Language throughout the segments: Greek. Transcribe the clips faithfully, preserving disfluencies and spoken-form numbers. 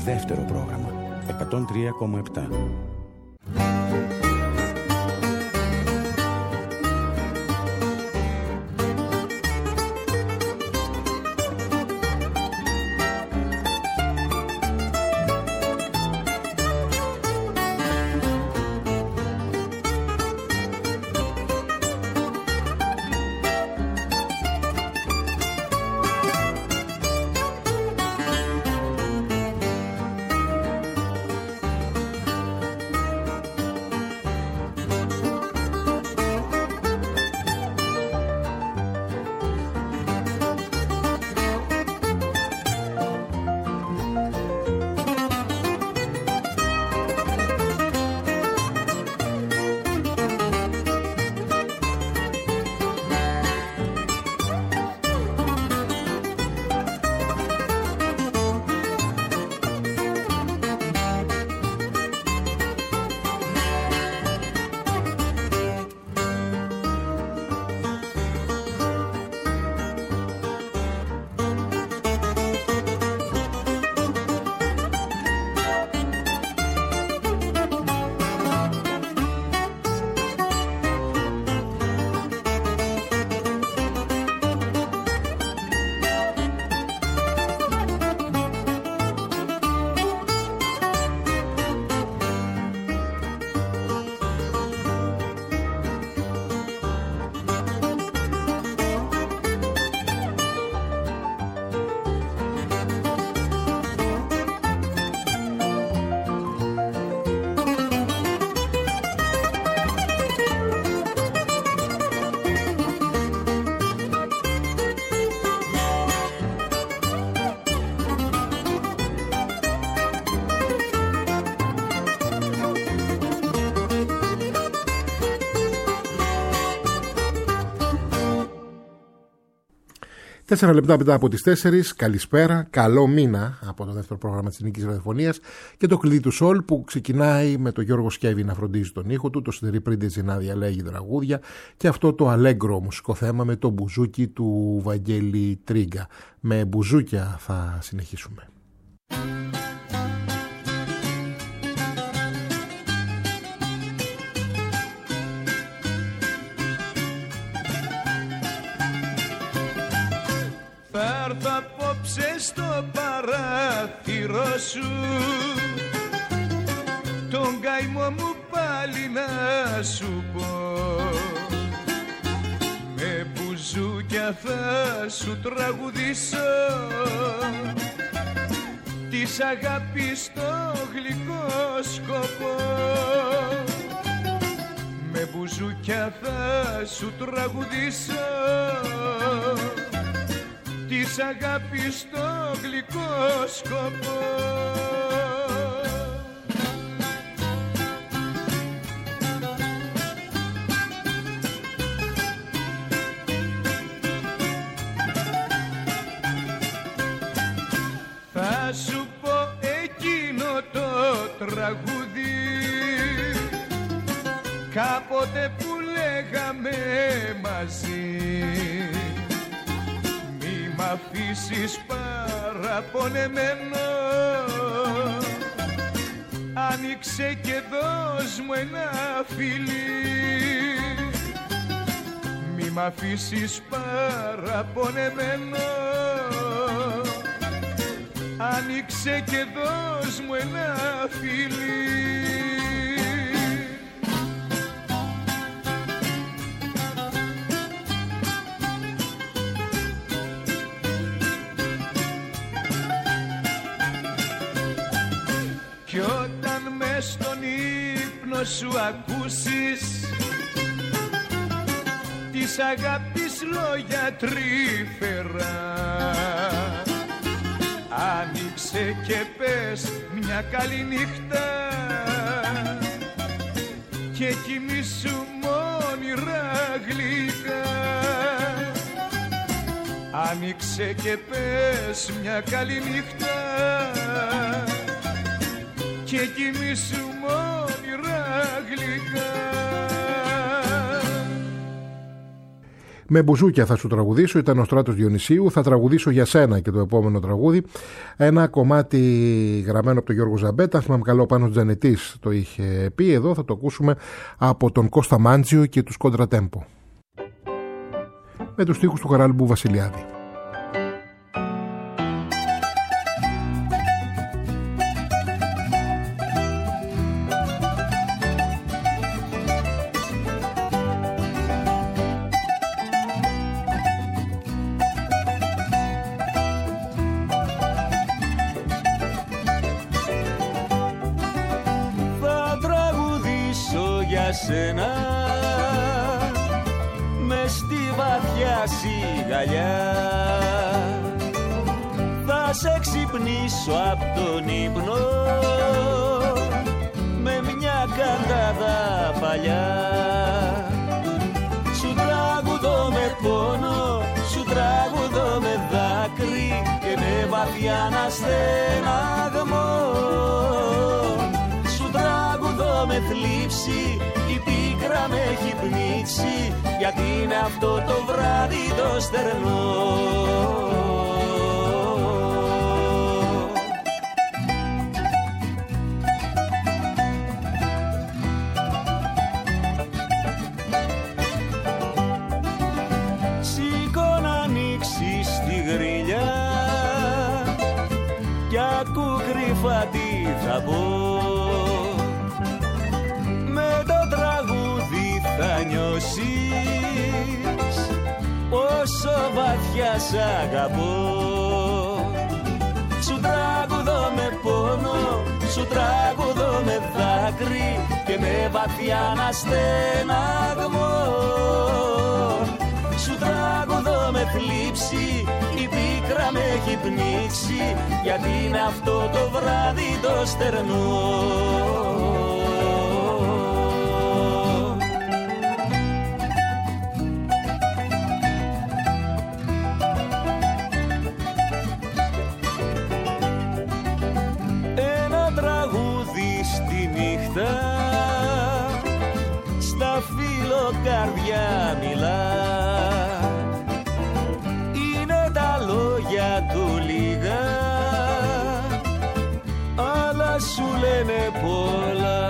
Δεύτερο πρόγραμμα εκατόν τρία κόμμα επτά. Τέσσερα λεπτά μετά από τις τέσσερις, καλησπέρα, καλό μήνα από το δεύτερο πρόγραμμα της Ελληνικής Ραδιοφωνίας και το κλειδί του Σολ που ξεκινάει με τον Γιώργο Σκεύη να φροντίζει τον ήχο του, το Σιδερή Πρίντεζη να διαλέγει τραγούδια και αυτό το αλέγκρο μουσικό θέμα με το μπουζούκι του Βαγγέλη Τρίγκα. Με μπουζούκια θα συνεχίσουμε. Πάρ' απόψε στο παράθυρο σου τον καημό μου πάλι να σου πω. Με μπουζούκια θα σου τραγουδήσω της αγάπης το γλυκό σκοπό. Με μπουζούκια θα σου τραγουδήσω της αγάπης το γλυκό σκοπό. Θα σου πω εκείνο το τραγούδι κάποτε που λέγαμε μαζί. Μ' αφήσεις παραπονεμένο, άνοιξε και δώσ' μου ένα φιλί. Μη μ' αφήσεις παραπονεμένο, άνοιξε και δώσ' μου ένα φιλί. Κι όταν μες στον ύπνο σου ακούσεις της αγάπης λόγια τρυφερά, άνοιξε και πες μια καλή νύχτα και κοιμήσου μόνιρα γλυκά. Άνοιξε και πες μια καλή νύχτα και κοιμήσου μόνιρα γλυκά. Με μπουζούκια θα σου τραγουδήσω, ήταν ο Στράτος Διονυσίου. Θα τραγουδήσω για σένα και το επόμενο τραγούδι. Ένα κομμάτι γραμμένο από τον Γιώργο Ζαμπέτα. Αν θυμάμαι καλό, ο Πάνος Τζανετής το είχε πει. Εδώ θα το ακούσουμε από τον Κώστα Μάντζιο και τους Κόντρατέμπο, με τους στίχους του Χαράλαμπου Βασιλιάδη. Σένα μες στη βαθιά σιγαλιά θα σε ξυπνήσω απ' τον ύπνο με μια καντάδα παλιά. Σου τραγουδώ με πόνο, σου τραγουδώ με δάκρυ και με βαθιά αναστεναγμό. Σου τραγουδώ με θλίψη, η πίκρα με έχει πνίξει, γιατί είναι αυτό το βράδυ το στερνό. Σήκω να ανοίξεις τη γρίλια κι ακού κρυφά τι θα πω. Θα νιώσεις πόσο βαθιά σ' αγαπώ. Σου τραγουδώ με πόνο, σου τραγουδώ με δάκρυ και με βαθιά αναστεναγμό. Σου τραγουδώ με θλίψη, η πίκρα με έχει πνίξει, γιατί είναι αυτό το βράδυ το στερνό. Στα φιλοκαρδιά μιλά, είναι τα λόγια του λίγα, αλλά σου λένε πολλά.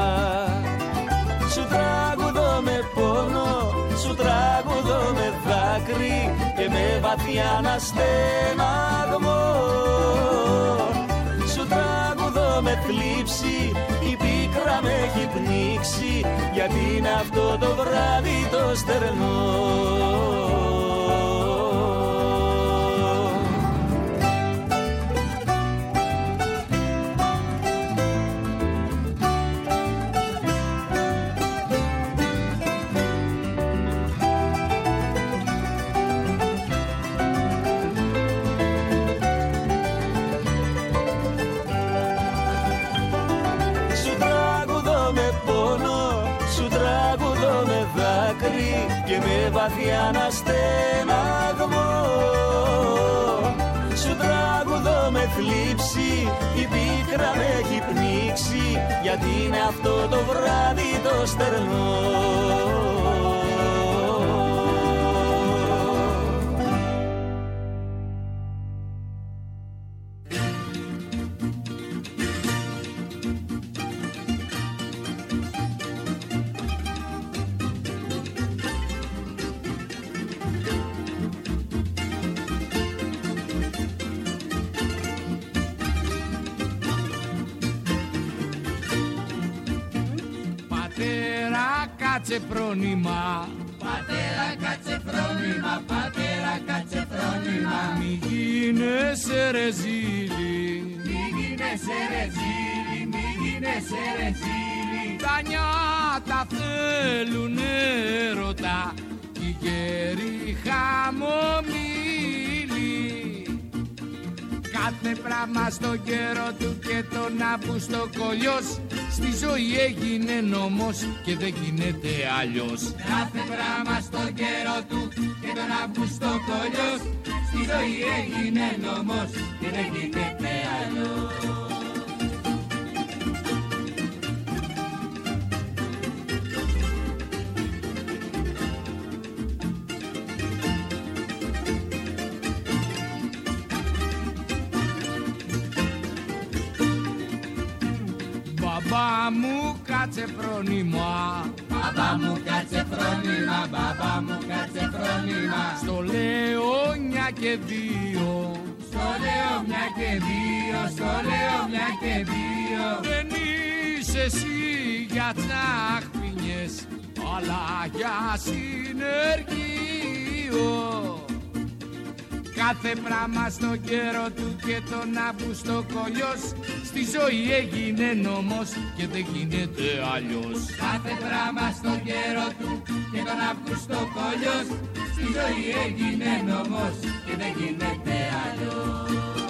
Σου τραγουδώ με πόνο, σου τραγουδώ με δάκρυ και με βαθιά αναστεναγμό. Σου τραγουδώ με θλίψη, η πίκρα με έχει πνίξει, γιατί είναι αυτό το βράδυ το στερνό. Και με βαθιά αναστεναγμό. Σου τραγουδώ με θλίψη, η πίκρα με έχει πνίξει, γιατί είναι αυτό το βράδυ το στερνό. Κάτσε φρόνημα, πατέρα κάτσε φρόνημα, πατέρα κάτσε φρόνημα. Μη γίνεσαι ρεζίλι, μη γίνεσαι ρεζίλι, μη γίνεσαι ρεζίλι. Τα νιάτα θέλουν έρωτα κι οι γέροι χαμομήλοι. Κάθε πράγμα στον καιρό του και τον Αύγουστο κολλιός, στη ζωή έγινε νόμος και δεν γίνεται αλλιώς. Κάθε πράγμα στον καιρό του και τον Αύγουστο κολλιός, στη ζωή έγινε νόμος και δεν γίνεται αλλιώς. Μπαμπά μου κάτσε φρόνημα, μπαμπά μου κάτσε φρόνημα, μπαμπά μου κάτσε φρόνημα. Στο λέω μια και δύο, στο λέω μια και δύο, στο λέω μια και δύο. Δεν είσαι εσύ για τσαχπινιές, αλλά για συνεργείο. Κάθε πράγμα στο καιρό του και τον Αύγουστο κολλιός, στη ζωή έγινε νόμος και δεν γίνεται αλλιώς. Κάθε πράγμα στο καιρό του και τον Αύγουστο κολλιός, στη ζωή έγινε νόμος και δεν γίνεται αλλιώς.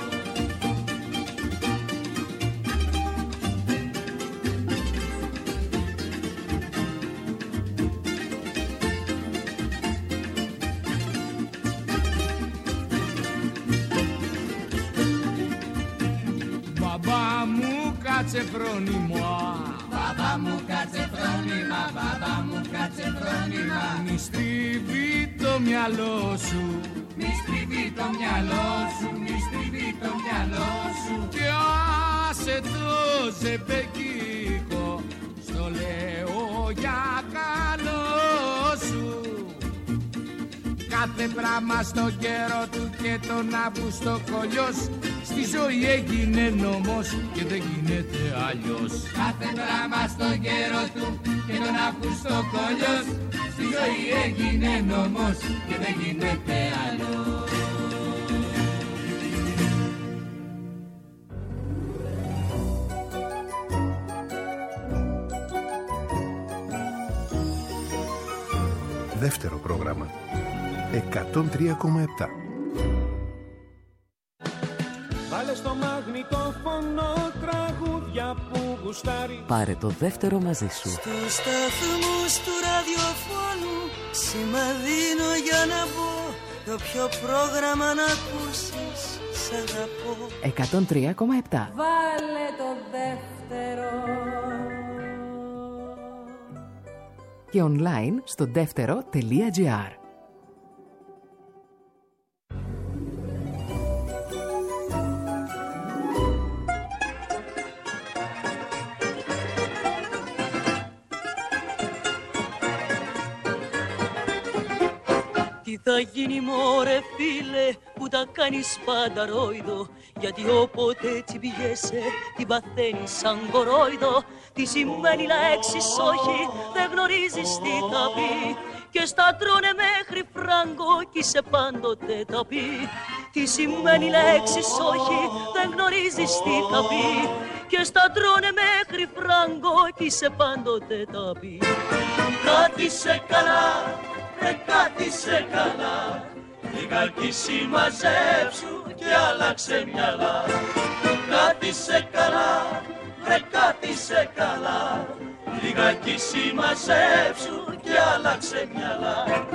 Μπαμπά μου κάτσε φρόνημα, μπαμπά μου κάτσε φρόνημα, μπαμπά μου κάτσε φρόνημα. μη στριβεί το μυαλό σου, μη στριβεί το μυαλό σου, μη στριβεί το μυαλό σου. και άσε το ζεμπεκίκο, στο λέω για καλό σου. Κάθε πράγμα στο καιρό του και τον Αύγουστο κολλιός, στη ζωή έγινε νόμος και δεν γίνεται αλλιώς. Κάθε πράγμα στο καιρό του και τον Αύγουστο κολλιός, στη ζωή έγινε νόμος και δεν γίνεται αλλιώς. Δεύτερο πρόγραμμα εκατόν τρία κόμμα επτά. Βάλε στο μαγνητόφωνο τραγούδια που γουστάρει. Πάρε το δεύτερο μαζί σου. Στους σταθμούς του ραδιοφώνου σήμα δίνω για να μπω. Το πιο πρόγραμμα να ακούσεις, σ' αγαπώ. εκατόν τρία κόμμα επτά. Βάλε το δεύτερο. Και online στο δεύτερο τελεία τζι άρ. Τι θα γίνει μωρέ φίλε που τα κάνεις πάντα ρόιδο, γιατί όποτε έτσι πηγέσαι την παθαίνεις σαν κορόιδο. Τι σημαίνει λέξεις όχι, δεν γνωρίζεις τι θα πει, και στα τρώνε μέχρι φράγκο κι είσαι πάντοτε τα πει. Τι σημαίνει λέξεις όχι, δεν γνωρίζεις τι θα πει, και στα τρώνε μέχρι φράγκο κι είσαι πάντοτε τα πει. Κράτησε καλά, ρε κράτησε καλά, λιγάκι συμμαζέψου και άλλαξε μυαλά. Κράτησε καλά, ρε κράτησε καλά, λιγάκι συμμαζέψου και άλλαξε μυαλά.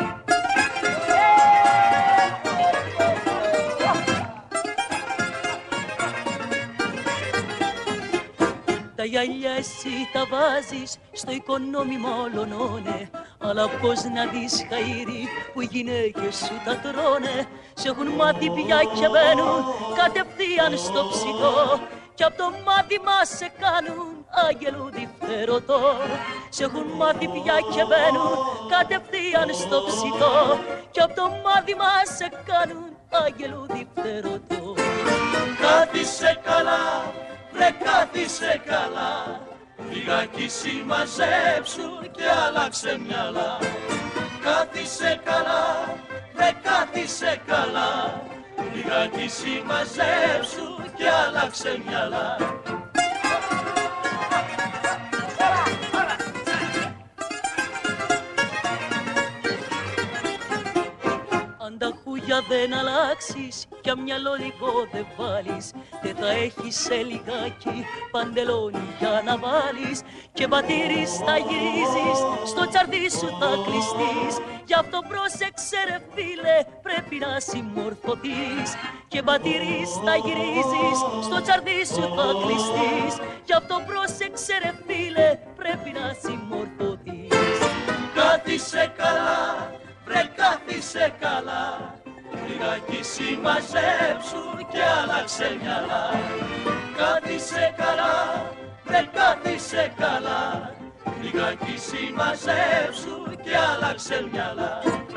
Τα γυαλιά εσύ τα βάζεις στο οικονόμημα ολονώνε, αλλά πώς να δεις χαΐρι που οι γυναίκες σου τα τρώνε. Σ' έχουν μάθει πια και μπαίνουν κατευθείαν στο ψητό, κι απ' το μάθημα σε κάνουν άγγελου διφθερωτό. Σ' έχουν μάθει πια και μπαίνουν κατευθείαν στο ψητό, κι απ' το μάθημα σε κάνουν άγγελου διφθερωτό. Κάθισε καλά, ρε κάθισε καλά, λιγάκι συμμαζέψου και άλλαξε μυαλά. Κάθισε καλά, ρε κάθισε καλά, λιγάκι συμμαζέψου και άλλαξε μυαλά. Αν τα χούγια δεν αλλάξεις κι αν μυαλό λίγο δεν βάλεις, δεν θα έχεις σε λιγάκι παντελόνι για να βάλεις, και πατήρις θα γυρίζεις, στο τσαρδί σου θα κλειστείς. Γι' αυτό πρόσεξε ρε φίλε, πρέπει να συμμορφωθείς, και πατήρις θα γυρίζεις, στο τσαρδί σου θα κλειστείς. Γι' αυτό πρόσεξε ρε φίλε, πρέπει να συμμορφωθείς. Κάθισε καλά, βρε κάθισε καλά, λιγάκι συμμαζέψου και άλλαξε μυαλά. Κάθισε καλά, δεν κάθισε καλά. Λιγάκι συμμαζέψου και άλλαξε μυαλά.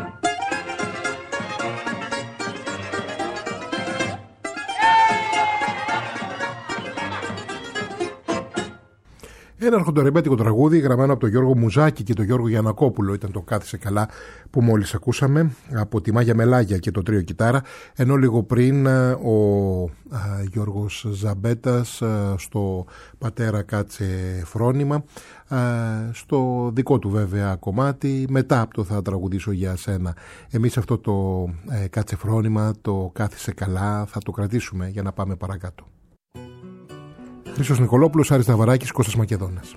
Ένα αρχοντορεμπέτικο τραγούδι γραμμένο από τον Γιώργο Μουζάκη και τον Γιώργο Γιαννακόπουλο ήταν το «Κάθισε καλά» που μόλις ακούσαμε από τη Μάγια Μελάγια και το τρίο κιτάρα, ενώ λίγο πριν ο α, Γιώργος Ζαμπέτας α, στο «Πατέρα κάτσε φρόνημα», α, στο δικό του βέβαια κομμάτι, μετά από το «Θα τραγουδήσω για σένα». Εμείς αυτό το ε, «Κάτσε φρόνημα», το «Κάθισε καλά» θα το κρατήσουμε για να πάμε παρακάτω. Χρήστος Νικολόπουλος, Άρης Ναβαράκης, Κώστας Μακεδόνας.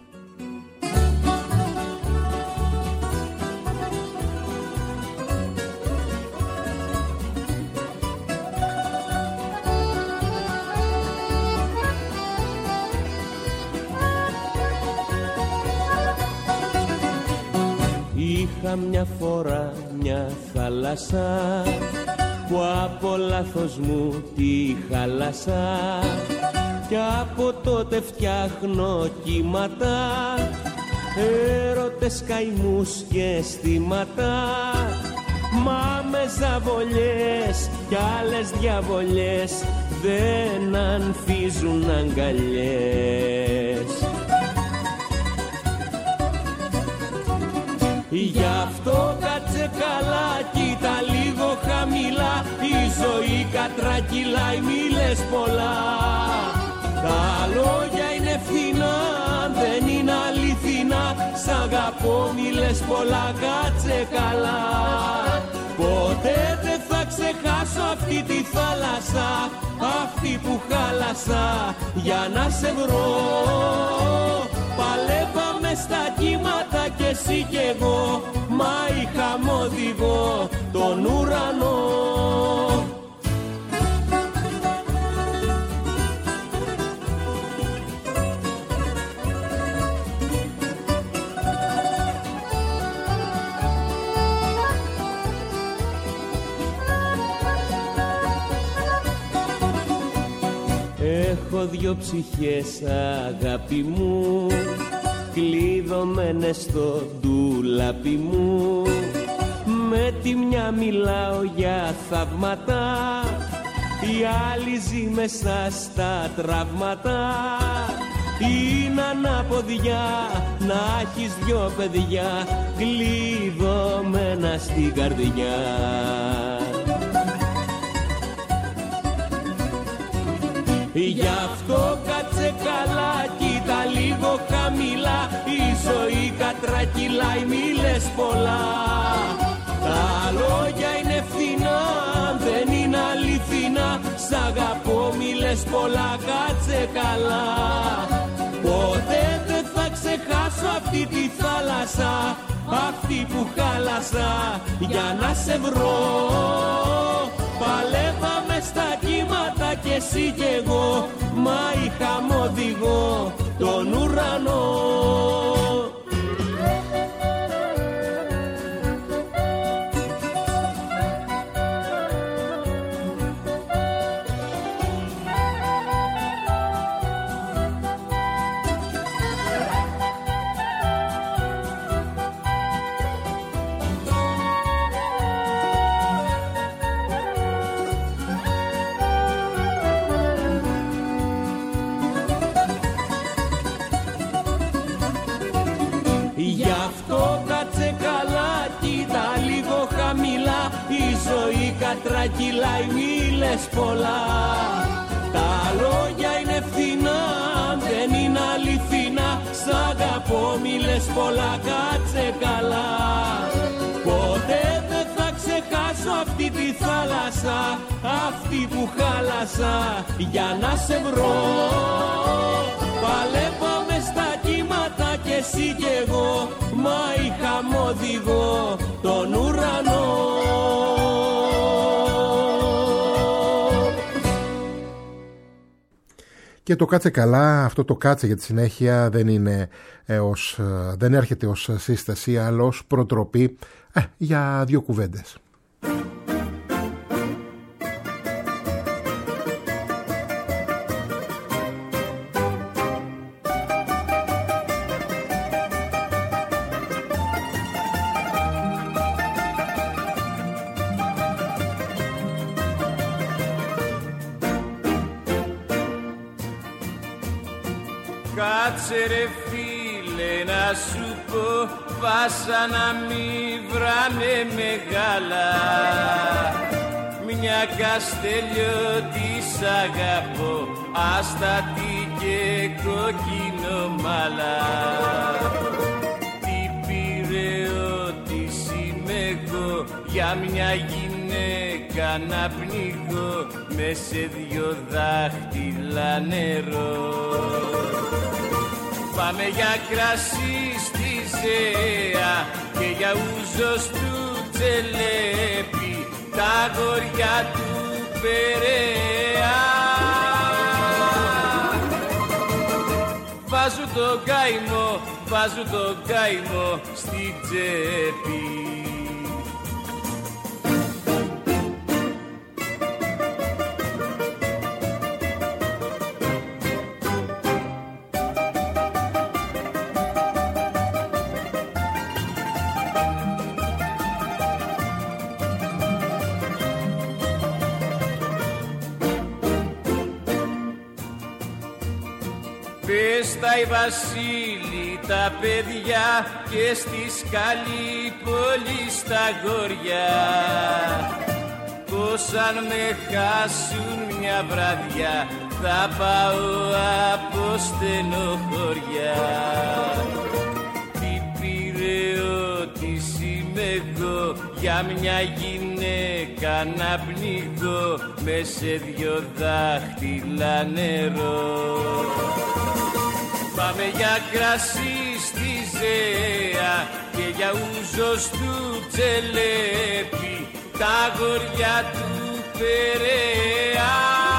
Είχα μια φορά μια θάλασσα που από λάθος μου τη χάλασα κι από τότε φτιάχνω κύματα, έρωτες, καημούς και αισθήματα. Μα με ζαβολιές κι άλλες διαβολιές δεν ανθίζουν αγκαλιές. Γι' αυτό κάτσε καλά, κοίτα λίγο χαμηλά, η ζωή κατρακυλάει, μη λες πολλά. Τα λόγια είναι φθηνά, δεν είναι αληθινά, σ' αγαπώ μη λες πολλά, κάτσε καλά. Ποτέ δεν θα ξεχάσω αυτή τη θάλασσα, αυτή που χάλασα για να σε βρω. Παλεύαμε στα κύματα κι εσύ κι εγώ, μα είχαμε οδηγό τον ουρανό. Έχω δυο ψυχές αγάπη μου, κλειδωμένες στο ντουλάπι μου. Με τη μια μιλάω για θαύματα, η άλλη ζει μέσα στα τραύματα. Είναι ανάποδια να έχεις δυο παιδιά, κλειδωμένα στην καρδιά. Γι' αυτό κάτσε καλά, κοίτα λίγο χαμηλά, η ζωή κατρακυλάει, μη λες πολλά. Τα λόγια είναι φθηνά, δεν είναι αληθινά, σ' αγαπώ μη λες πολλά, κάτσε καλά. Ποτέ δεν θα ξεχάσω αυτή τη θάλασσα, αυτή που χάλασα για να σε βρω. Παλεύαμε στα κύματα κι εσύ κι εγώ, μα είχαμε οδηγό τον ουρανό. Κατρακυλάει, μη λες πολλά. Τα λόγια είναι φθηνά, δεν είναι αληθινά, σ' αγαπώ μη λες πολλά, κάτσε καλά. Ποτέ δεν θα ξεχάσω αυτή τη θάλασσα, αυτή που χάλασα για να σε βρω. Παλεύαμε στα κύματα κι εσύ κι εγώ, μα είχαμε οδηγό τον ουρανό. Και το κάτσε καλά, αυτό το κάτσε για τη συνέχεια δεν, είναι, ε, ως, ε, δεν έρχεται ως σύσταση, αλλά ως προτροπή ε, για δύο κουβέντες. Κάτσε ρε φίλε να σου πω, πάσα να μη βράνε μεγάλα. Μια Καστελιώτη σ' αγαπώ, άστατη και κόκκινο μάλα. Τι Πειραιώτης είμαι εγώ, για μια γυναίκα να πνιγώ μες σε δυο δάχτυλα νερό. Πάμε για κρασί στη Ζέα και για ούζος του Τσελέπη, τα αγόρια του Περαία. Βάζουν το καημό, βάζουν το καημό στη τσέπη. Στα η Βασίλη τα παιδιά και στη σκαλή πόλη στα γόρια, πως αν με χάσουν μια βραδιά θα πάω από στενοχώρια. Τι Πειραιώτης είμαι εγώ, για μια γυναίκα να πνιγώ μες σε δυο δάχτυλα νερό. Πάμε για κρασί στη Ζέα και για ούζος του Τσελέπη, τα αγόρια του Περαία.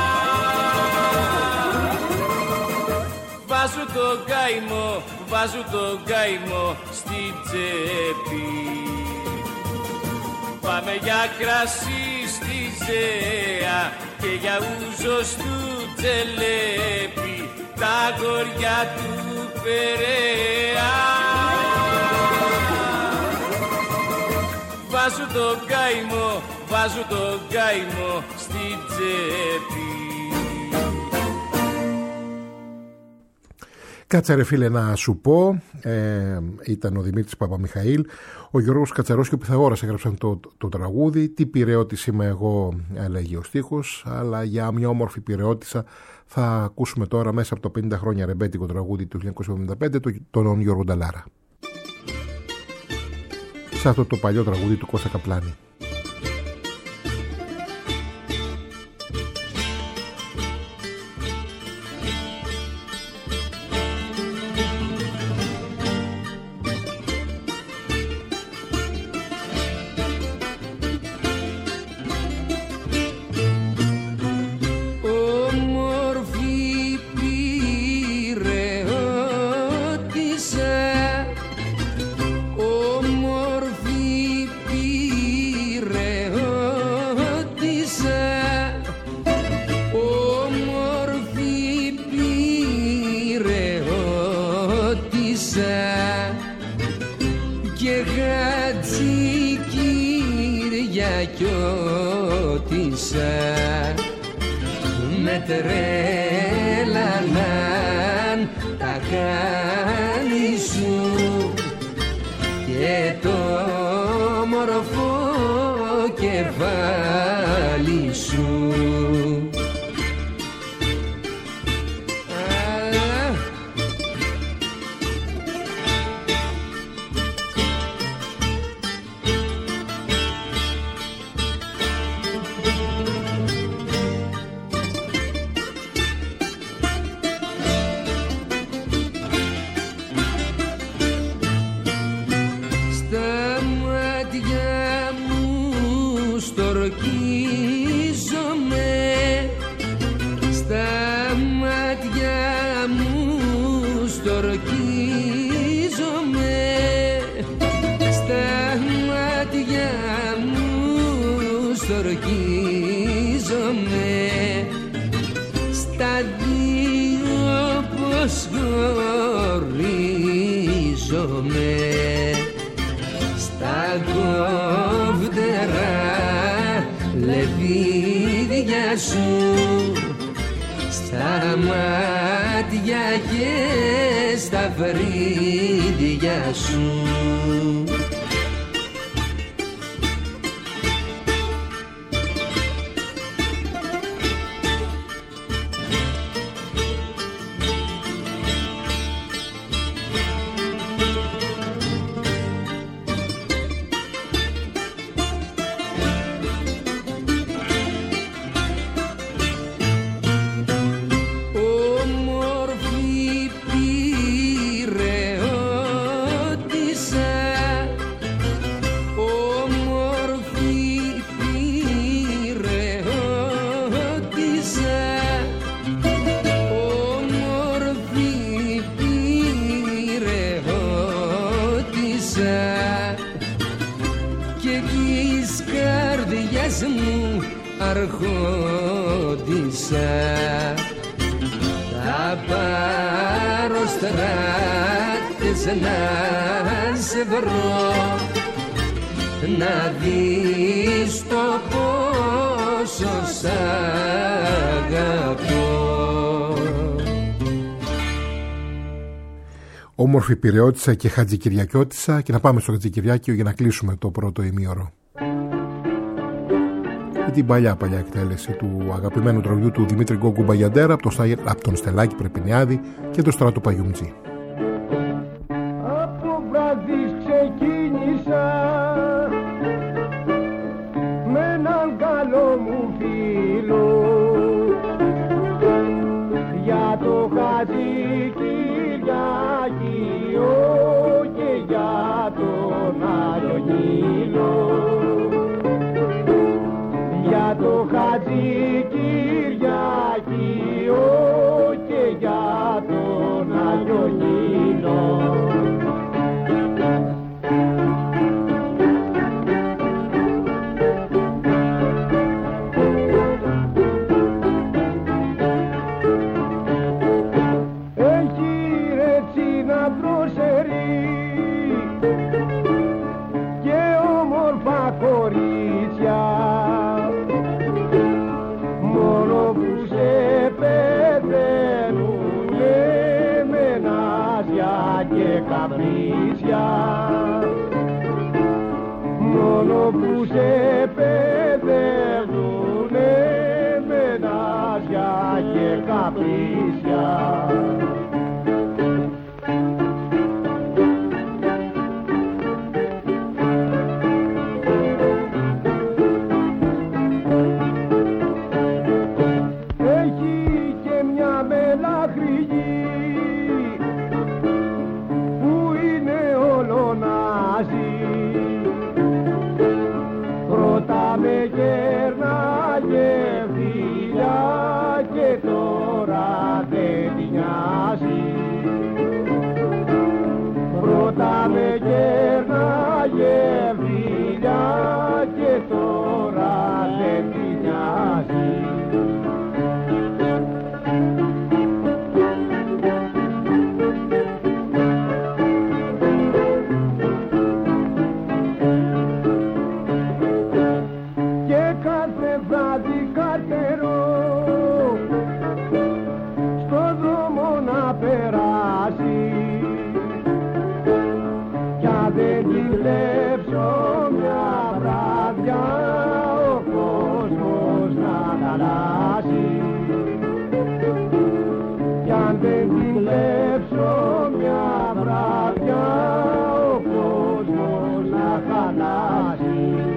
Βάζουν το καημό, βάζουν το καημό στη τσέπη. Πάμε για κρασί στη Ζέα και για ούζος του Τσελέπη, τα αγόρια του Περαία. Βάζουν το καημό, βάζουν το καημό στην τσέπη. Κάτσε ρε φίλε να σου πω, ε, ήταν ο Δημήτρης Παπαμιχαήλ, ο Γιώργος Κατσαρός και ο Πυθαγόρας έγραψαν το, το τραγούδι. Τι Πειραιώτης είμαι εγώ, έλεγε ο στίχος, αλλά για μια όμορφη Πειραιώτισσα θα ακούσουμε τώρα μέσα από το πενήντα χρόνια ρεμπέτικο τραγούδι του χίλια εννιακόσια εβδομήντα πέντε τον Γιώργο Νταλάρα. Σε αυτό το παλιό τραγούδι του Κώστα Καπλάνη. Με τρέλαναν τα χάνη σου και το μορφό κεφάλι σου. Στα κόβτερα λεβίδια σου, στα μάτια και στα φρύδια σου. Αρχόντισα, θα πάρω στράτες να σε βρω, να δεις το πόσο σ' αγαπώ. Όμορφη Πειραιώτισσα και Χατζικυριακιώτισσα, και να πάμε στο Χατζικυριάκιο για να κλείσουμε το πρώτο ημίωρο. Την παλιά παλιά εκτέλεση του αγαπημένου τραγουδιού του Δημήτρη Γκόγκου Μπαγιαντέρα από, το, από τον Στελάκη Πρεπινιάδη και το Στράτο Παγιουμτζή. Από βράδυς ξεκίνησα με έναν καλό μου φίλο για το Χατζικυριάκιο και για τον Άγιο Νείλο, για το Χατζικυριάκιο και για τον Άγιο Νείλο. Έχει έτσι να δροσερεί και όμορφα κορίτσια, μόνο που σε παιδεύουνε με νάσια και καπρίσια, μόνο που σε παιδεύουνε με νάσια και καπρίσια. Πρώτα με κέρναγε φιλιά και τώρα δεν τη νοιάζει. Και κάθε βράδυ καρτερό στο δρόμο να περάσει, δεν τη βλέψω μια βράδια ο κόσμος να χαλάσει. Κι αν δεν τη βλέψω μια βράδια ο κόσμος να χαλάσει.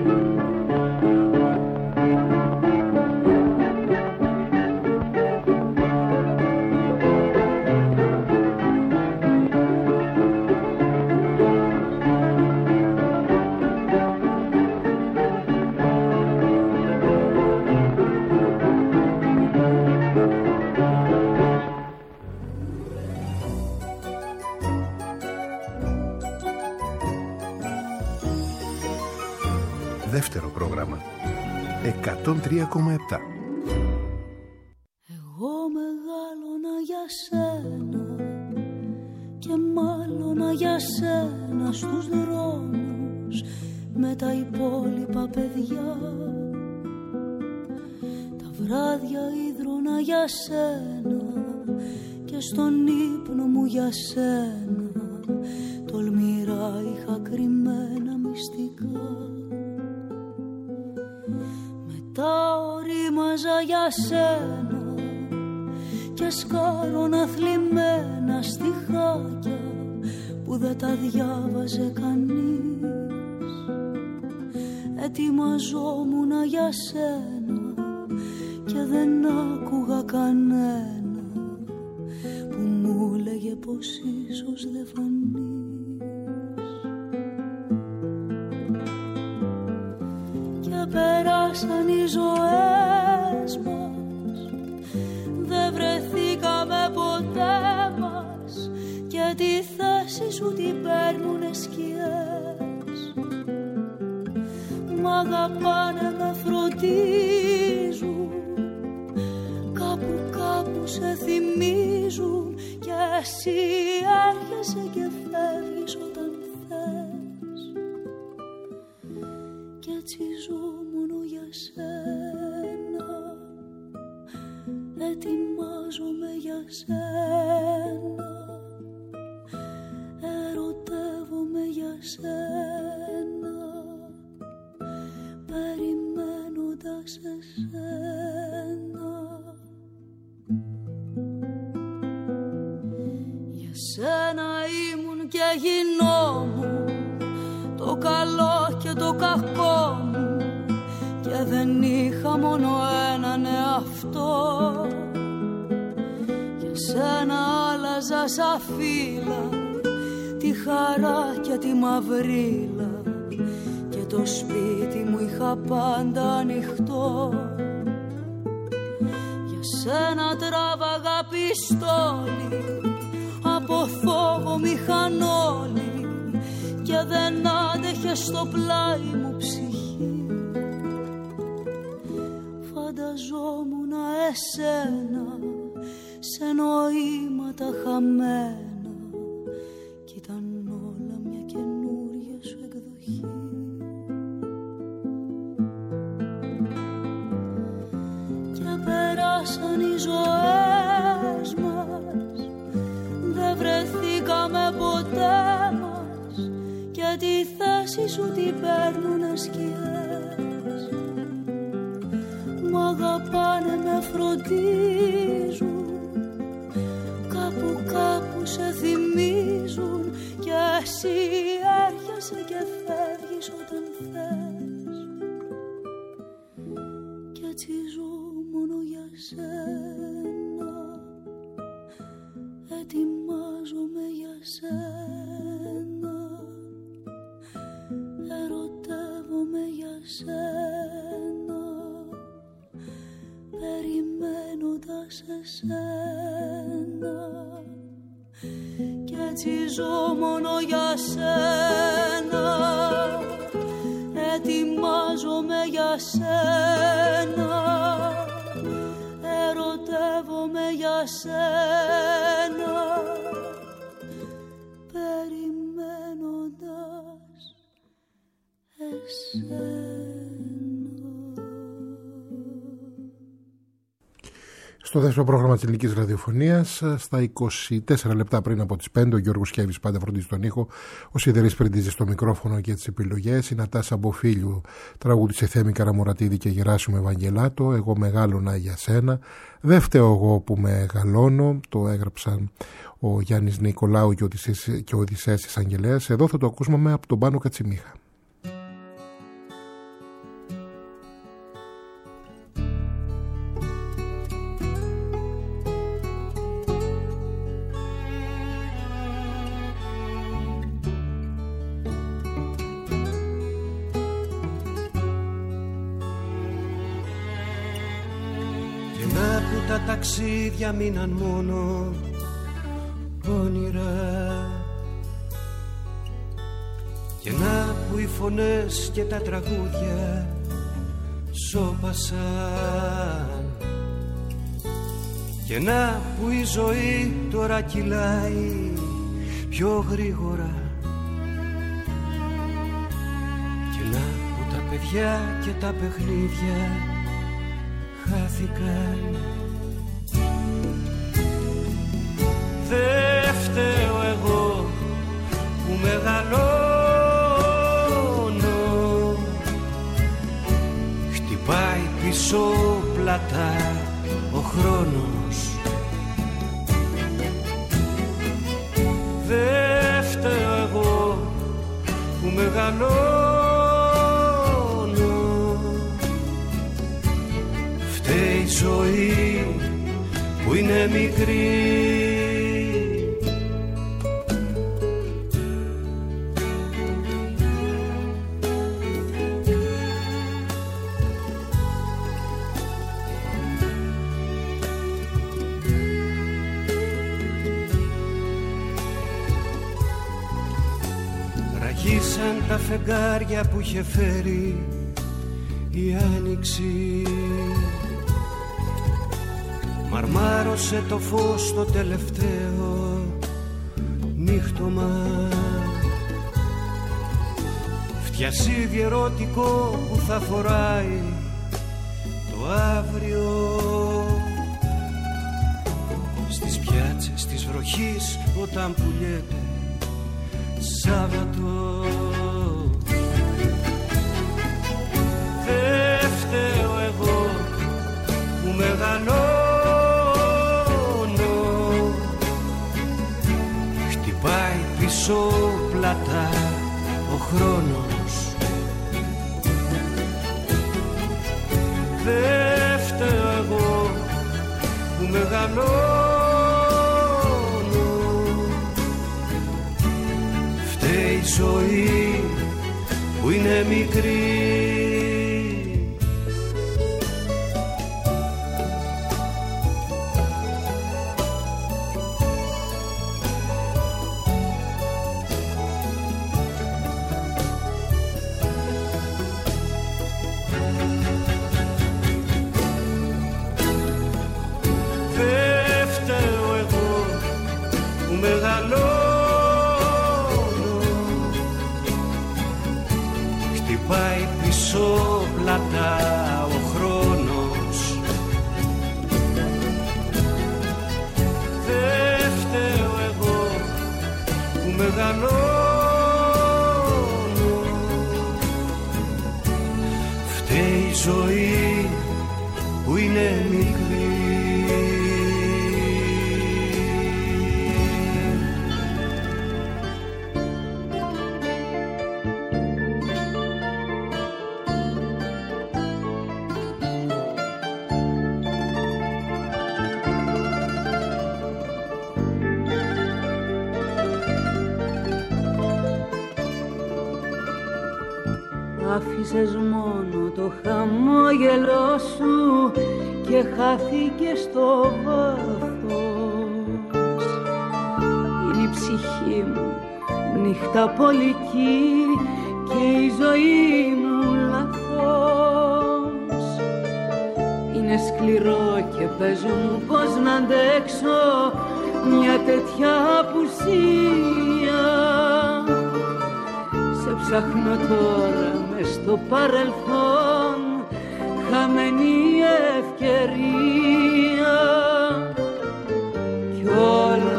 Δεύτερο πρόγραμμα εκατόν τρία κόμμα επτά. Εγώ μεγάλωνα για σένα και μάλωνα για σένα στους δρόμους με τα υπόλοιπα παιδιά. Τα βράδια οι όνειρονα για σένα και στον ύπνο μου για σένα τολμηρά είχα κρυμμένα μυστικά. Μετά ορίμαζα για σένα και σκάρωνα θλιμμένα στιχάκια που δεν τα διάβαζε κανείς. Ετοιμαζόμουνα για σένα και δεν άκουγα κανένα που μου λέγε πως ίσως δεν φανείς. Και περάσαν οι ζωές μας, δεν βρεθήκαμε ποτέ μας και τη θέση σου την παίρνουνε σκιές. Μ' αγαπάνε, με φροντίζουν, κάπου κάπου σε θυμίζουν και εσύ έρχεσαι και φεύγεις όταν θες. Κι έτσι ζω μόνο για σένα, ετοιμάζομαι για σένα, ερωτεύομαι για σένα, περιμένοντας εσένα. Για σένα ήμουν και γινόμουν, το καλό και το κακό μου, και δεν είχα μόνο έναν εαυτό. Για σένα άλλαζα σαν φύλλα τη χαρά και τη μαυρίλα και το σπίτι μου είχα πάντα ανοιχτό. Για σένα τράβαγα πιστόλι από φόβο μηχανόλι και δεν άντεχε στο πλάι μου ψυχή. Φανταζόμουν εσένα σε νοήματα χαμένα κι ήταν όλα μια καινούρια σου εκδοχή. Και περάσαν οι ζωές μας, δεν βρεθήκαμε ποτέ μας και τη θέση σου την παίρνουνε σκιές. Μ' αγαπάνε, με φροντίζουν, κάπου κάπου σε θυμίζουν και εσύ έρχεσαι και φεύγεις όταν θες. Κι έτσι ζω μόνο για σένα, ετοιμάζομαι για σένα, ερωτεύομαι για σένα, περιμένοντας εσένα. Κι έτσι ζω μόνο για σένα, ετοιμάζομαι για σένα, ερωτεύομαι για σένα, περιμένοντας εσένα. Στο δεύτερο πρόγραμμα της ελληνικής ραδιοφωνίας, στα είκοσι τέσσερα λεπτά πριν από τις πέντε, ο Γιώργος Κιέβης πάντα φροντίζει τον ήχο, ο Σιδερής Πριντίζης στο μικρόφωνο και τις επιλογές, η Νατάσα Μποφίλιου τραγούδισε Θέμη Καραμουρατίδη και Γεράσιμο Ευαγγελάτο, εγώ μεγάλωνα για σένα, δεν φταίω εγώ που μεγαλώνω, το έγραψαν ο Γιάννης Νικολάου και ο Οδυσσέας της Αγγελέας. Εδώ θα το ακούσουμε από τον Πάνο Κατσιμίχα. Τα ταξίδια μείναν μόνο όνειρα και να που οι φωνές και τα τραγούδια σώπασαν και να που η ζωή τώρα κυλάει πιο γρήγορα και να που τα παιδιά και τα παιχνίδια χάθηκαν πίσω πλατά ο χρόνος. Δε φταίω εγώ που μεγαλώνω, φταίει η ζωή που είναι μικρή. Ραγίσαν τα φεγγάρια που είχε φέρει η άνοιξη. Μαρμάρωσε το φως το τελευταίο νύχτωμα. Φτιασίδι ερωτικό που θα φοράει το αύριο. Στις πιάτσες της βροχής όταν πουλιέται Σάββατο. Δε φταίω εγώ που μεγαλώνω, χτυπάει πίσω πλατά ο χρόνος. Δε φταίω εγώ που μεγαλώνω, φταίει η ζωή που είναι μικρή. Ο χρόνος. Δε φταίω εγώ που μεγαλώνω, φταίει η ζωή που είναι μικρή. Άφησες μόνο το χαμόγελό σου και χάθηκε στο βάθος. Είναι η ψυχή μου νύχτα πολική και η ζωή μου λαθός. Είναι σκληρό και παίζουν πως να αντέξω μια τέτοια απουσία. Σε ψάχνω τώρα μες στο παρελθόν, χαμένη ευκαιρία. Κι όλο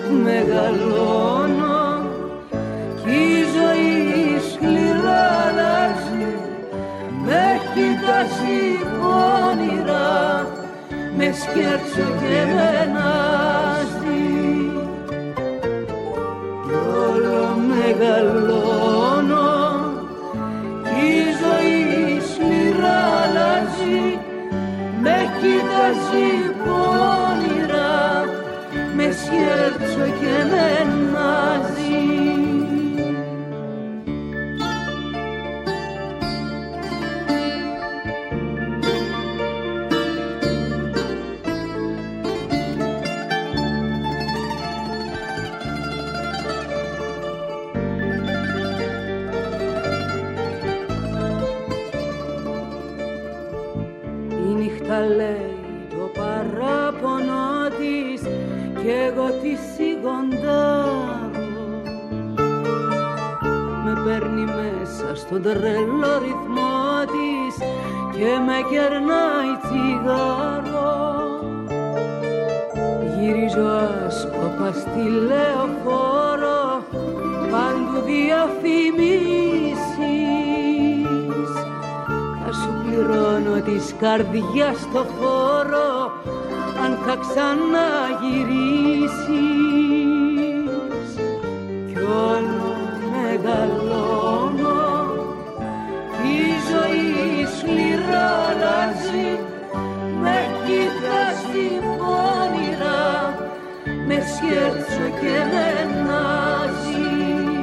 μεγαλώνω κι η ζωή σκληρά αλλάζει. Με κοιτάζει όνειρα, με σκέρτσο και με νάζει. Κι όλο μεγαλώνω κι η ζωή σκληρά αλλάζει. Με κοιτάζει όνειρα, με σκέρτσο και με νάζει. Λέει το παράπονο της κι εγώ τη σιγοντάρω. Με παίρνει μέσα στον τρελό ρυθμό της και με κερνάει τσιγάρο. Γυρίζω άσκοπα στη λεωφόρο, παντού διαφημίσεις. Θα σου πει πληρώνω της καρδιάς το φόρο αν θα ξαναγυρίσεις. Κι όλο μεγαλώνω, η ζωή σκληρά αλλάζει, με κοίτας την πόνηρα, με σκέψω και με νάζει.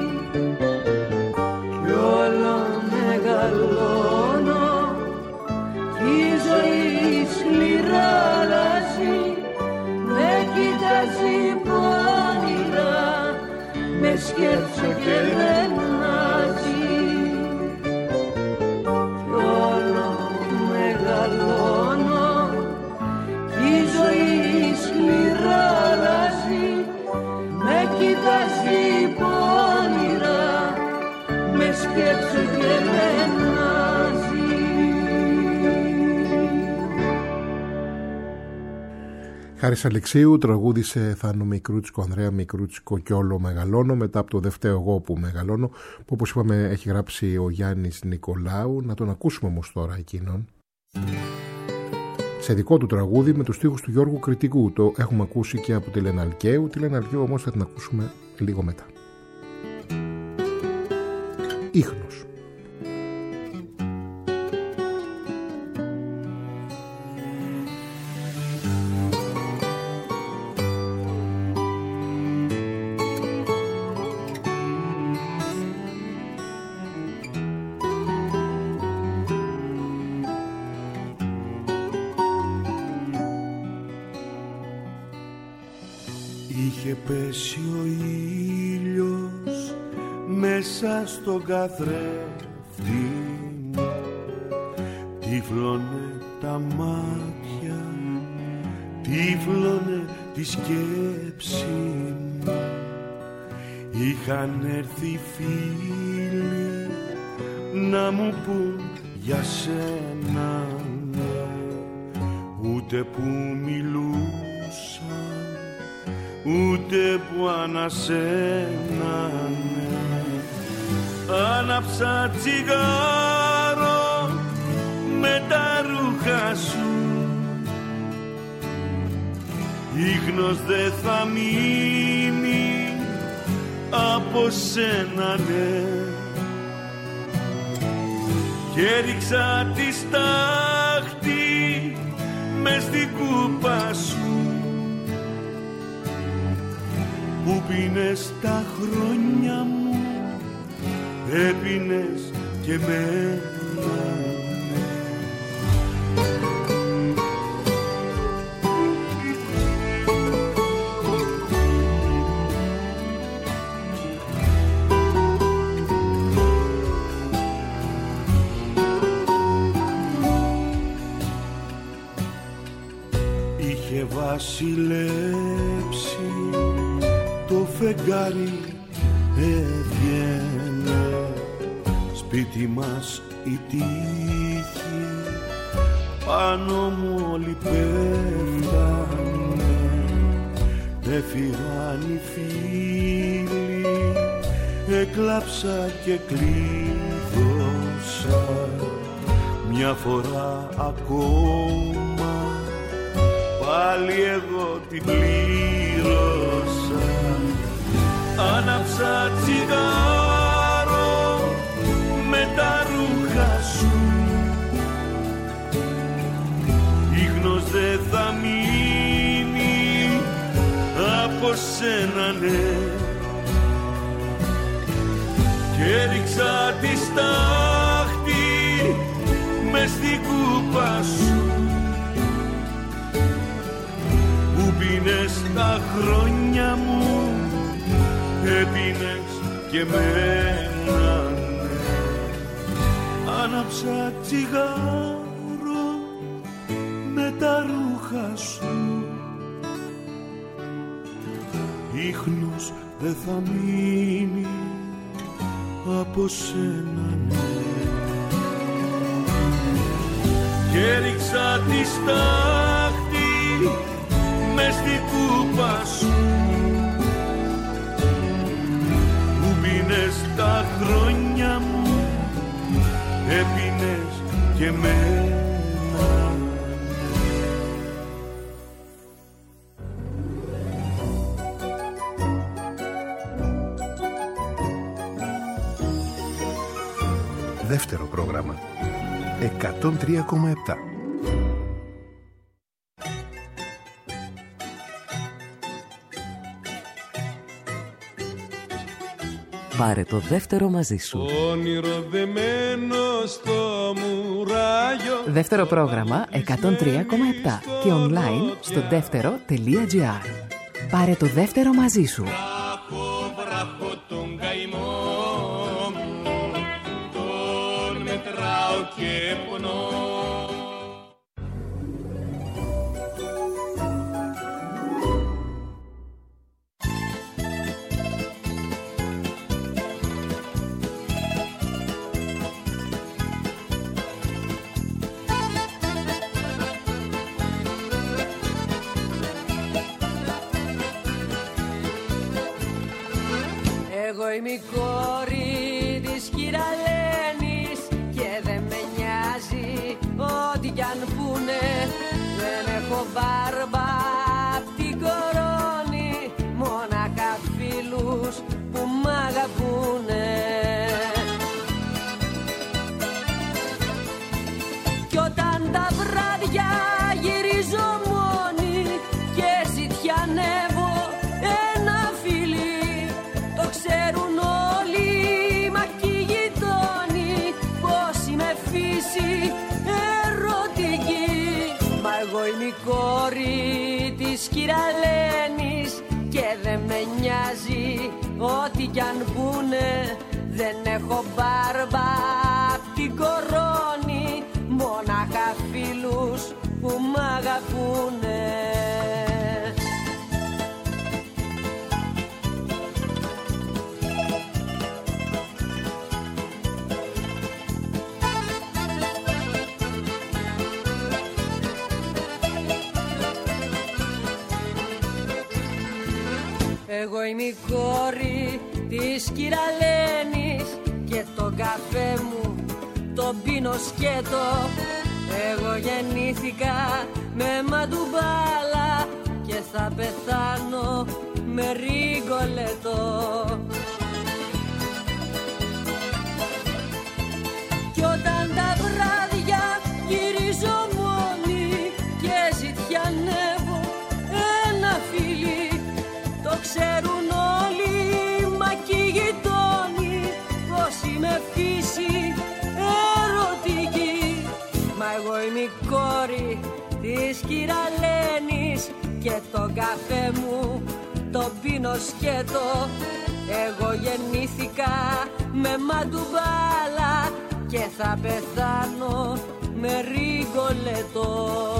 Κι όλο μεγαλώνω, η ζωή σκληρά αλλάζει, με κοιτάζει πόνηρα, με σκέψω και με νάζει. Κι όλο μεγαλώνω, η ζωή σκληρά αλλάζει, με κοιτάζει πόνηρα, με σκέψω και με νάζει. Χάρης Αλεξίου τραγούδισε Θάνο Μικρούτσικο, Ανδρέα Μικρούτσικο κι όλο μεγαλώνω, μετά από το δε φταίω εγώ που μεγαλώνω, που όπως είπαμε έχει γράψει ο Γιάννης Νικολάου. Να τον ακούσουμε όμως τώρα εκείνον σε δικό του τραγούδι με τους στίχους του Γιώργου Κρητικού. Το έχουμε ακούσει και από τη Λένα Αλκαίου. Τη Λένα Αλκαίου όμως θα την ακούσουμε λίγο μετά. Ίχνος. Είχε πέσει ο ήλιος μέσα στον καθρέφτη μου, τύφλωνε τα μάτια, τύφλωνε τη σκέψη μου. Είχαν έρθει φίλοι να μου πουν για σένα, ούτε που μιλούσαν, ούτε που ανασένανε. Άναψα τσιγάρο με τα ρούχα σου, ίχνος δε θα μείνει από σένα, ναι. Και ρίξα τη στάχτη μες στην κούπα σου, που πίνες τα χρόνια μου, έπινες και μένα. Είχε βασιλέψει το φεγγάρι, έβγαινε σπίτι μας η τύχη, πάνω μου όλοι πέφτανε. Έφυγαν οι φίλοι, έκλαψα και κλείδωσα. Μια φορά ακόμα πάλι εγώ την πλήρωσα. Άναψα τσιγάρο με τα ρούχα σου, ίχνος δε θα μείνει από σένα, ναι. Και ρίξα τη στάχτη μες στην κούπα σου, που πίνες τα χρόνια μου, έπινες και μένα, ναι. Άναψα τσιγάρο με τα ρούχα σου, ίχνος δεν θα μείνει από σένα, ναι. Και ρίξα τη στάχτη μες στην κούπα σου, που πίνες τα χρόνια μου, έπινες και με δεύτερο πρόγραμμα. εκατόν τρία κόμμα επτά. Πάρε το δεύτερο μαζί σου. Όνειρο δεμένο στο μουράγιο. Δεύτερο πρόγραμμα εκατόν τρία κόμμα επτά και online στο δεύτερο τελεία τζι άρ. Πάρε το δεύτερο μαζί σου. Βράχο, βράχο τον καημό μου, τον μετράω και πονώ. Εγώ είμαι η κόρη της Κυραλένης και δεν με νοιάζει ό,τι κι αν πούνε. Δεν έχω μπάρμπα απ' την κορώνη, μόναχα φίλους που μ' αγαπούνε. Κι όταν τα βράδια γυρίζω μόνη και ζητιανεύω ένα φιλί, το ξέρουν όλοι μα κι οι γειτόνοι πως είμαι φύση ερωτική. Μα εγώ είμαι η κόρη της Κυραλένης και δεν με νοιάζει ό,τι κι αν πούνε. Δεν έχω μπάρμπα απ' την κορώνη, μόναχα φίλους που μ' αγαπούνε. Εγώ είμαι η κόρη της Κυραλένης και το καφέ μου το πίνω σκέτο. Εγώ γεννήθηκα με μαντουμπάλα και θα πεθάνω με ριγκολετό. Κι όταν τα βράδια γυρίζω μόνη και ζητιανεύω ένα φιλί, το ξέρουν όλοι μα κι οι γειτόνοι πως είμαι φύση ερωτική. Μα εγώ είμαι η κόρη της Κυραλένης και το καφέ μου το πίνω σκέτο. Εγώ γεννήθηκα με μαντουμπάλα και θα πεθάνω με ριγκολετό.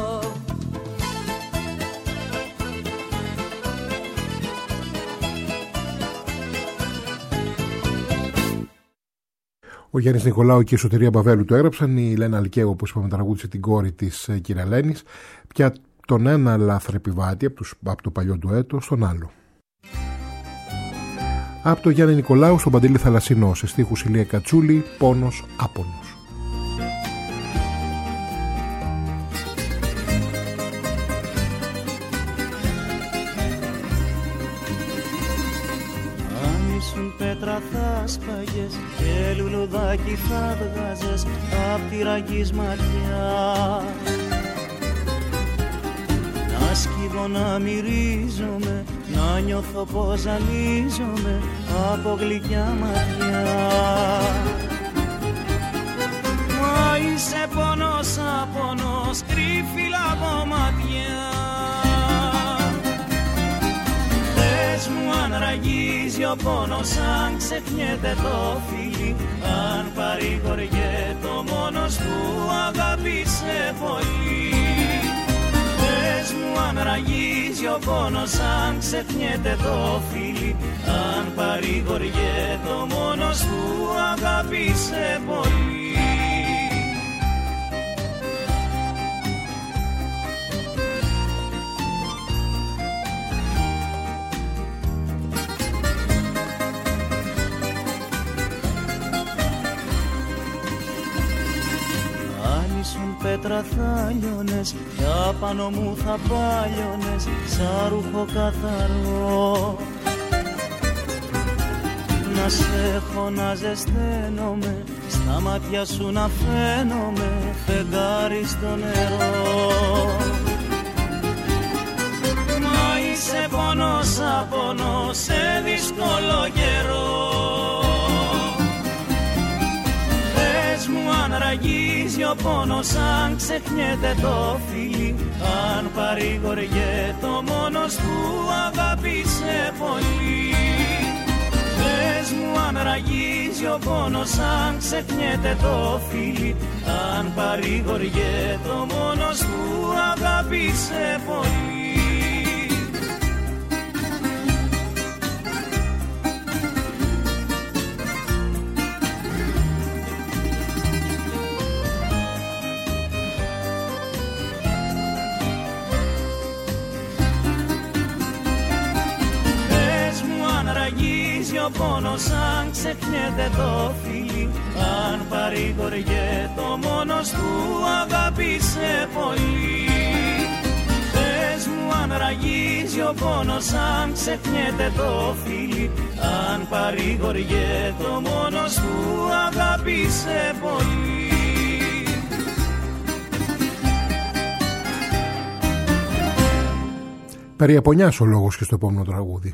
Ο Γιάννης Νικολάου και η Σωτηρία Μπαβέλου το έγραψαν. Η Λένα Αλκαίου, όπως είπαμε, τραγούδισε την κόρη της Κυραλένης. Πια τον ένα λάθρεπιβάτη από, τους, από το παλιό ντουέτο στον άλλο. Από το Γιάννη Νικολάου στον Παντελή Θαλασσινό, σε στίχους Ηλία Κατσούλη, Πόνος Άπονος. Αν ήσουν πέτρα θα σπάγες και λουλουδάκι θα βγάζες απ' τη ραγής ματιά. Να σκύβω, να μυρίζομαι, να νιώθω πως ζαλίζομαι από γλυκιά ματιά. Μα είσαι πόνος άπονος, τρίφυλλα από ματιά. Πες μου αν ραγίζει ο πόνος, αν ξεχνιέται το φίλι, αν παρηγοριέται ο μόνος που αγάπησε πολύ. Πες μου αν ραγίζει ο πόνος, αν ξεχνιέται το φίλι, αν παρηγοριέται ο μόνος που αγάπησε πολύ. Πέτρα θα λιώνες κι απάνω μου θα πάλιωνες σαν ρούχο καθαρό. Να σε έχω να ζεσταίνομαι στα μάτια σου να φαίνομαι φεγγάρι στο νερό. Μα είσαι πόνος από πόνο σε δύσκολο καιρό. Πες μου αν ραγίζει ο πόνος, αν ξεχνιέται το φίλι, αν παρηγοριέται το μόνος που αγάπησε πολύ. Πες μου αν ραγίζει ο πόνος, αν ξεχνιέται το φίλι, αν παρηγοριέται το μόνος που αγάπησε πολύ. Ο πόνος αν ξεχνιέται το φίλι, αν παρηγοριέται το μόνος που αγάπησε πολύ. Πες μου αν ραγίζει ο πόνος, αν ξεχνιέται το φίλι, αν παρηγοριέται το μόνος που αγάπησε πολύ. Περί Ιαπωνιάς ο λόγος και στο επόμενο τραγούδι.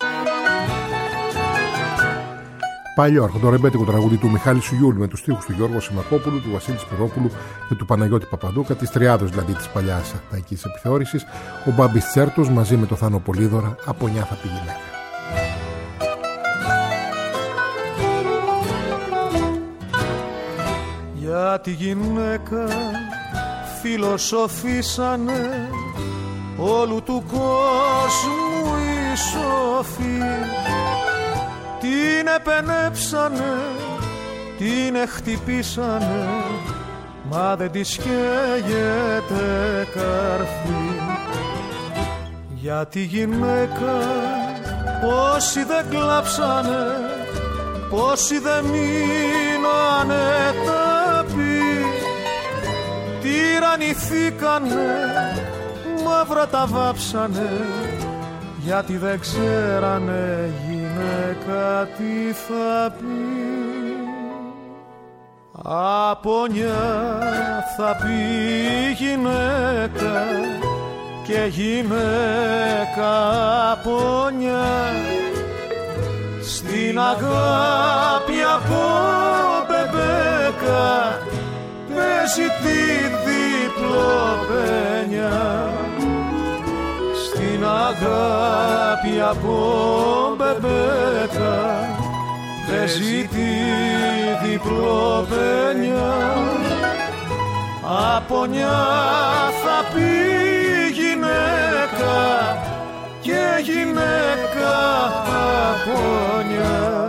Παλιό αρχοντορεμπέτικο τραγούδι του Μιχάλη Σουγιούλ με τους στίχους του Γιώργου Σιμακόπουλου, του Βασίλη Σπυρόπουλου και του Παναγιώτη Παπαδούκα, της τριάδος δηλαδή της παλιάς ατταϊκής επιθεώρησης, ο Μπάμπης Τσέρτος μαζί με το Θάνο Πολύδωρα, από νιά θα πει γυναίκα. Για τη γυναίκα φιλοσοφήσανε όλου του κόσμου οι σοφοί. Την επενέψανε, την εχτυπήσανε, μα δεν της καίγεται καρφί. Για τη γυναίκα πόσοι δεν κλάψανε, πόσοι δεν μείνανε ταπεί. Τυραννηθήκανε, μαύρα τα βάψανε, γιατί δεν ξέρανε γυναίκα τι θα πει. Από νιά θα πει γυναίκα και γυναίκα από νιά. Στην αγάπη από μπεμπέκα παίζει τη διπλοπένια. Στην αγάπη από μπεμπέκα παίζει τη διπλοπένια. Από νιά θα πει γυναίκα και γυναίκα από νιά.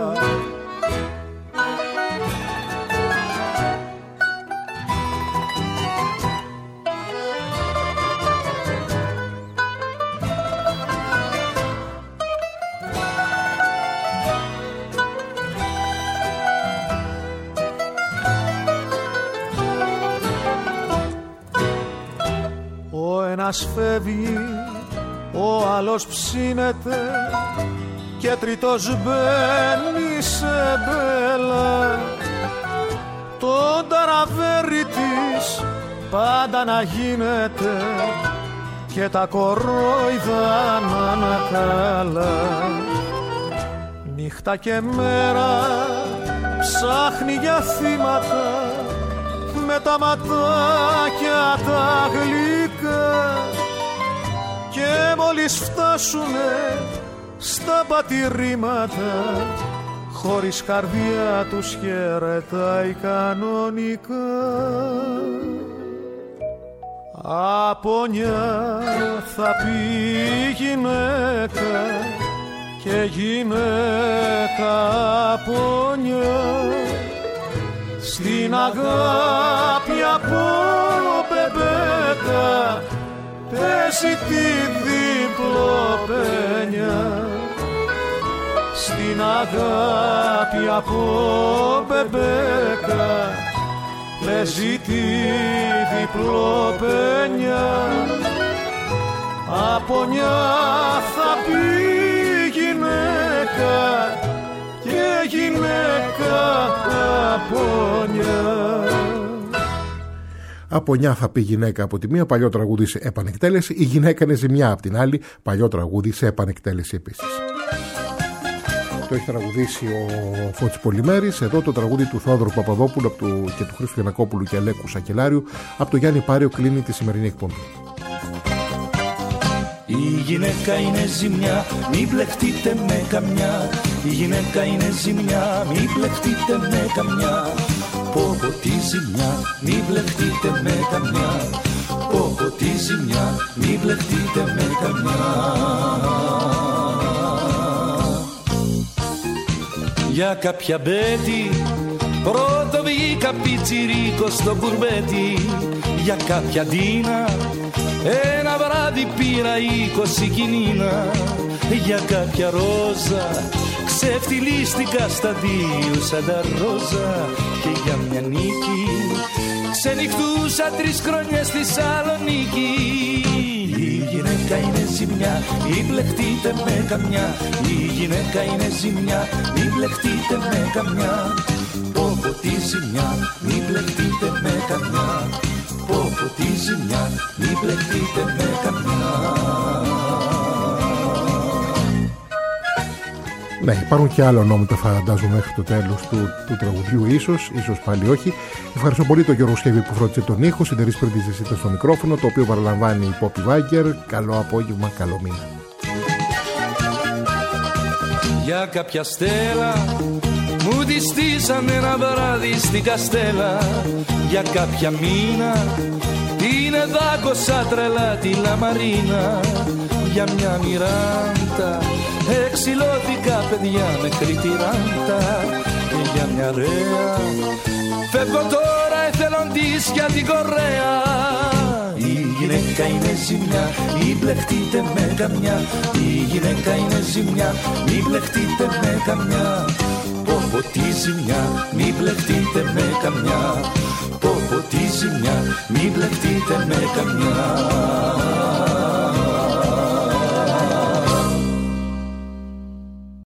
Ένας φεύγει, ο άλλος ψήνεται και τρίτος μπαίνει σε μπέλα. Το ταραβέρι της πάντα να γίνεται και τα κορόιδα να είναι καλά. Νύχτα και μέρα ψάχνει για θύματα με τα ματάκια τα γλυκά, και μόλις φτάσουνε στα πατηρήματα χωρίς καρδιά τους χαιρετάει κανονικά. Από νιά θα πει γυναίκα και γυναίκα από νιά. Στην αγάπη από μπεμπέκα παίζει τη διπλοπένια. Στην αγάπη από μπεμπέκα παίζει τη διπλοπένια. Από νιά θα πει γυναίκα και γυναίκα πόνια. Από νιά θα πει γυναίκα από τη μία, παλιό τραγούδι σε επανεκτέλεση. Η γυναίκα είναι ζημιά από την άλλη, παλιό τραγούδι σε επανεκτέλεση επίσης. Το έχει τραγουδήσει ο Φώτης Πολυμέρης. Εδώ το τραγούδι του Θόδωρου Παπαδόπουλου από του, και του Χρήστου Γιαννακόπουλου και Αλέκου Σακελάριου από το Γιάννη Πάριο κλείνει τη σημερινή εκπομπή. Η γυναίκα είναι ζημιά, μη μπλεχτείτε με καμιά. Η γυναίκα είναι ζημιά, μη μπλεχτείτε με καμιά. Πω πω τη ζημιά, μη μπλεχτείτε με καμιά. Πω πω τη ζημιά, μη μπλεχτείτε με καμιά. Για κάποια μπέτη πρώτο βγήκα πιτσιρίκο στο κουρμπέτι. Για κάποια ντίνα ένα βράδυ πήρα είκοσι κινίνα. Για κάποια ρόζα ξεφτυλίστηκα στα δύο σαν τα ρόζα. Και για μια νίκη ξενυχτούσα τρεις χρονιές στη Σαλονίκη. Η γυναίκα είναι ζημιά, μη μπλεχτείτε με καμιά. Η γυναίκα είναι ζημιά, μη μπλεχτείτε με καμιά. Πω πω τη ζημιά, μη μπλεχτείτε με καμιά. Πω πω τη ζημιά, μη μπλεχτείτε με καμιά. Ναι, υπάρχουν και άλλα ονόματα φαντάζομαι μέχρι το τέλος του, του τραγουδιού, ίσως, ίσως πάλι όχι. Ευχαριστώ πολύ τον Γιώργο Σκεύη που φρόντισε τον ήχο. Συντερής Πρίντιζης ήταν στο μικρόφωνο, το οποίο παραλαμβάνει η Πόπη Βάγκερ. Καλό απόγευμα, καλό μήνα. Για κάποια στέλα μου τη στήσαν ένα βράδυ στην Καστέλα. Για κάποια μήνα την εδάκωσα τρελά τη Λαμαρίνα. Για μια Μιράντα εξηλώθηκα παιδιά μέχρι τη Ράντα. Και για μια Ρέα φεύγω τώρα εθελοντής για την Κορέα. Η γυναίκα είναι ζημιά, μη μπλεχτείτε με καμιά. Η γυναίκα είναι ζημιά, μη μπλεχτείτε με καμιά. Πω πω τη ζημιά, μη μπλεχτείτε με καμιά. Πω πω τη ζημιά, μη μπλεχτείτε με καμιά.